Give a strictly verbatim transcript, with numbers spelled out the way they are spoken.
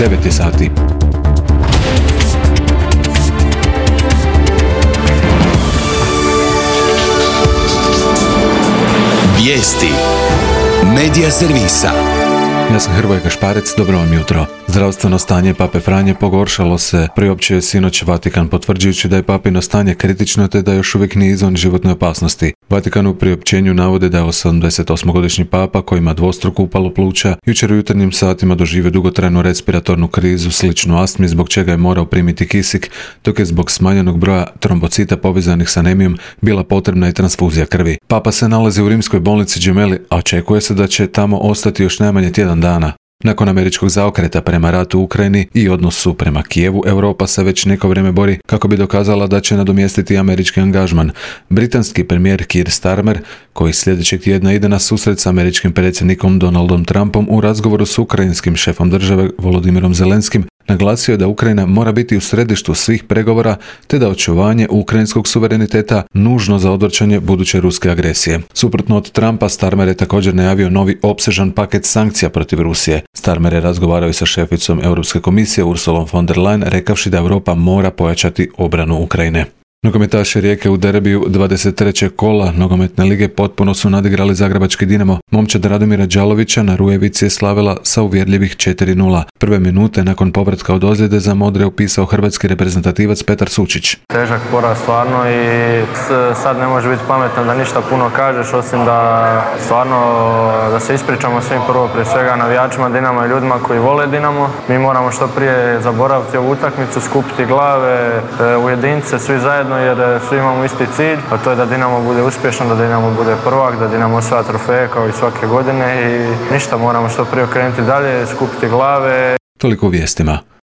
devet je sati. Vijesti Medija servisa. Ja sam Hrvoje Gašparec, dobro vam jutro. Zdravstveno stanje Pape Franje pogoršalo se, priopćio je sinoć Vatikan, potvrđujući da je papino stanje kritično te da još uvijek nije izvan životne opasnosti. Vatikan u priopćenju navode da je osamdesetosmogodišnji papa, koji ima dvostruko upalo pluća, jučer u jutarnjim satima doživio dugotrajnu respiratornu krizu sličnu astmi, zbog čega je morao primiti kisik, dok je zbog smanjenog broja trombocita povezanih s anemijom bila potrebna i transfuzija krvi. Papa se nalazi u rimskoj bolnici Gemelli, a očekuje se da će tamo ostati još najmanje tjedan dana. Nakon američkog zaokreta prema ratu u Ukrajini i odnosu prema Kijevu, Europa se već neko vrijeme bori kako bi dokazala da će nadomjestiti američki angažman. Britanski premijer Keir Starmer, koji sljedećeg tjedna ide na susret s američkim predsjednikom Donaldom Trumpom u razgovoru s ukrajinskim šefom države Volodimirom Zelenskim, naglasio je da Ukrajina mora biti u središtu svih pregovora te da očuvanje ukrajinskog suvereniteta nužno za odvraćanje buduće ruske agresije. Suprotno od Trumpa, Starmer je također najavio novi opsežan paket sankcija protiv Rusije. Starmer je razgovarao i sa šeficom Europske komisije Ursulom von der Leyen, rekavši da Europa mora pojačati obranu Ukrajine. Nogometaši Rijeke u derbiju dvadeset trećeg kola nogometne lige potpuno su nadigrali zagrebački Dinamo. Momčad Radomira Đalovića na Rujevici je slavila sa uvjerljivih četiri nula. Prve minute nakon povratka od ozljede za modre upisao hrvatski reprezentativac Petar Sučić. Težak poraz stvarno i sad ne može biti pametno da ništa puno kažeš, osim da stvarno da se ispričamo svim, prvo prije svega navijačima Dinama i ljudima koji vole Dinamo. Mi moramo što prije zaboraviti ovu utakmicu, skupiti glave, ujediniti se svi zajedno, jer svi imamo isti cilj, a to je da Dinamo bude uspješan, da Dinamo bude prvak, da Dinamo osvaja trofeje kao i svake godine i ništa, moramo što prije okrenuti dalje, skupiti glave. Toliko u vijestima.